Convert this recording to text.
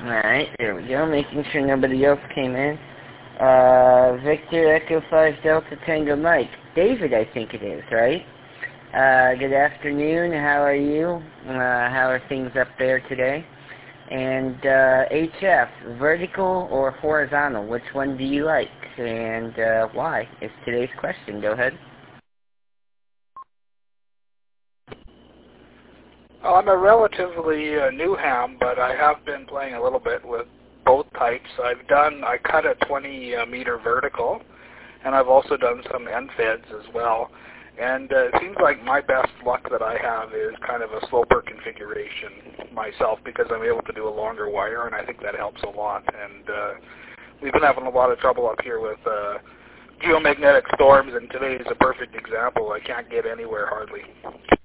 Alright, there we go, making sure nobody else came in. Victor Echo 5 Delta Tango Mike. David, I think it is, right? Good afternoon, how are you? How are things up there today? And HF, vertical or horizontal, which one do you like? And why is today's question. Go ahead. Well, I'm a relatively new ham, but I have been playing a little bit with both types. I cut a 20 meter vertical, and I've also done some end feds as well. And it seems like my best luck that I have is kind of a sloper configuration myself, because I'm able to do a longer wire, and I think that helps a lot. And we've been having a lot of trouble up here with geomagnetic storms, and today is a perfect example. I can't get anywhere hardly.